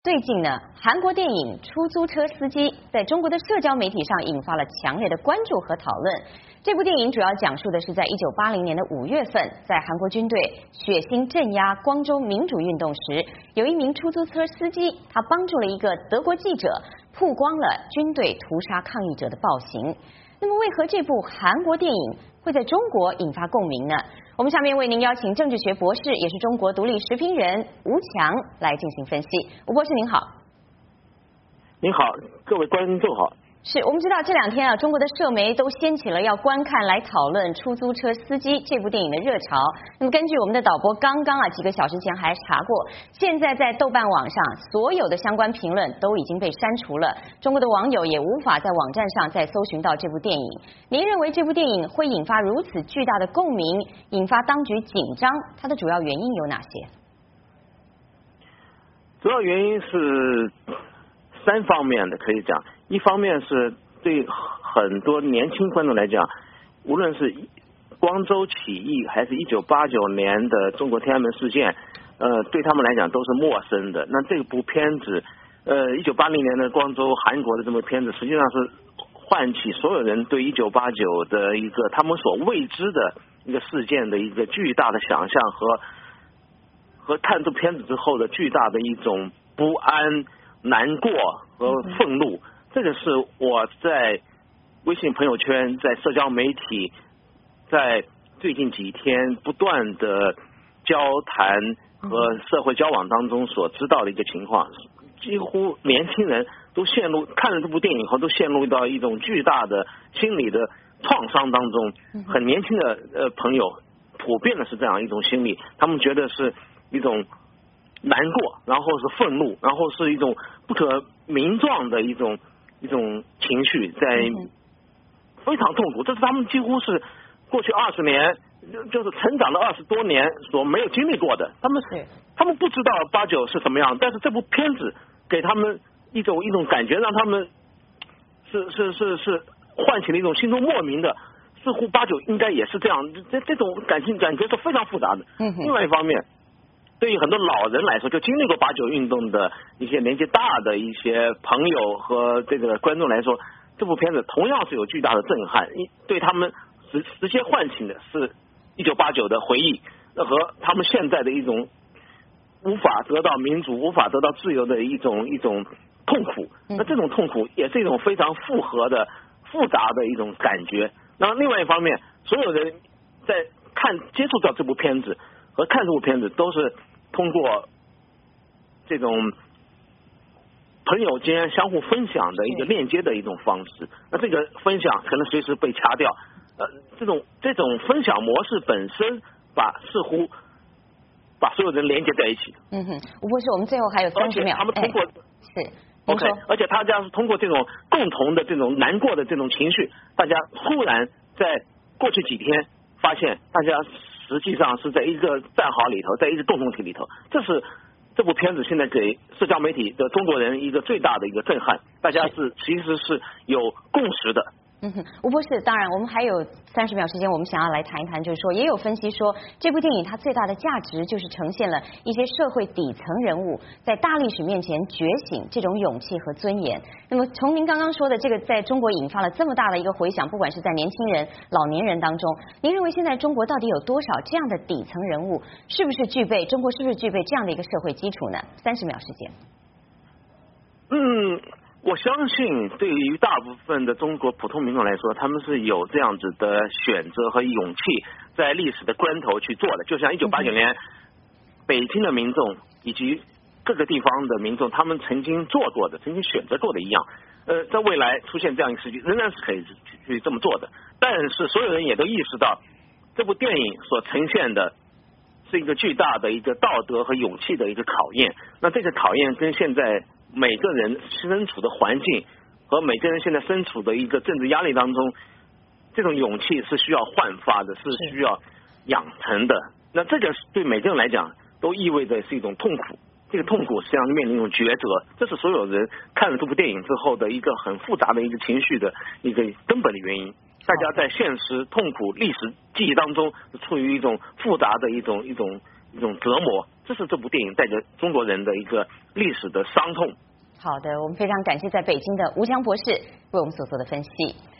最近呢，韩国电影《出租车司机》在中国的社交媒体上引发了强烈的关注和讨论。这部电影主要讲述的是在1980年的5月份，在韩国军队血腥镇压光州民主运动时，有一名出租车司机，他帮助了一个德国记者曝光了军队屠杀抗议者的暴行。那么，为何这部韩国电影会在中国引发共鸣呢？我们下面为您邀请政治学博士，也是中国独立时评人吴强来进行分析。吴博士您好。 您好，各位观众好。 是我们知道这两天啊，中国的社媒都掀起了要观看来讨论《出租车司机》这部电影的热潮。那么根据我们的导播刚刚几个小时前还查过，现在在豆瓣网上所有的相关评论都已经被删除了，中国的网友也无法在网站上再搜寻到这部电影。您认为这部电影会引发如此巨大的共鸣，引发当局紧张，它的主要原因有哪些？ 主要原因是三方面的，可以讲。一方面是对很多年轻观众来讲，无论是光州起义还是1989年的中国天安门事件，对他们来讲都是陌生的。那这部片子，1980年的光州韩国的这部片子，实际上是唤起所有人对1989的一个他们所未知的一个事件的一个巨大的想象和看这片子之后的巨大的一种不安、难过和愤怒。这个是我在微信朋友圈、在社交媒体、在最近几天不断的交谈和社会交往当中所知道的一个情况。几乎年轻人都看了这部电影后，都陷入到一种巨大的心理的创伤当中。很年轻的朋友普遍的是这样一种心理，他们觉得是一种难过，然后是愤怒，然后是一种不可名状的一种情绪，在非常痛苦。这是他们几乎是过去20年，就是成长了20多年所没有经历过的。他们不知道89是什么样，但是这部片子给他们一种感觉，让他们是唤起了一种心中莫名的，似乎89应该也是这样。这种感觉是非常复杂的。另外一方面，对于很多老人来说，就经历过89运动的一些年纪大的一些朋友和这个观众来说，这部片子同样是有巨大的震撼，对他们直接唤起的是1989的回忆和他们现在的一种无法得到民主、无法得到自由的一种痛苦。那这种痛苦也是一种非常复杂的一种感觉。那另外一方面，所有人在接触到这部片子和看这部片子，都是通过这种朋友间相互分享的一个链接的一种方式。那这个分享可能随时被掐掉。这种分享模式本身似乎把所有人连接在一起。 吴博士，我们最后还有30秒。 他们通过 OK， 而且大家是通过这种共同的这种难过的这种情绪，大家忽然在过去几天发现，大家实际上是在一个战壕里头，在一个共同体里头。这是这部片子现在给社交媒体的中国人一个最大的一个震撼，大家其实是有共识的。 吴博士，当然我们还有30秒时间，我们想要来谈一谈，就是说也有分析说，这部电影它最大的价值就是呈现了一些社会底层人物在大历史面前觉醒这种勇气和尊严。那么从您刚刚说的这个在中国引发了这么大的一个回响，不管是在年轻人、老年人当中，您认为现在中国到底有多少这样的底层人物？中国是不是具备这样的一个社会基础呢？30秒时间。 我相信对于大部分的中国普通民众来说，他们是有这样子的选择和勇气，在历史的关头去做的。就像1989年北京的民众以及各个地方的民众，他们曾经做过的、曾经选择过的一样。在未来出现这样一个事情，仍然是可以去这么做的。但是所有人也都意识到，这部电影所呈现的是一个巨大的一个道德和勇气的一个考验。那这个考验跟现在每个人身处的环境和每个人现在身处的一个政治压力当中，这种勇气是需要焕发的，是需要养成的。那这个对每个人来讲都意味着是一种痛苦，这个痛苦实际上面临一种抉择，这是所有人看了这部电影之后的一个很复杂的一个情绪的一个根本的原因。大家在现实痛苦历史记忆当中处于一种复杂的一种一种折磨，这是这部电影带着中国人的一个历史的伤痛。 好的，我们非常感谢在北京的吴强博士为我们所做的分析。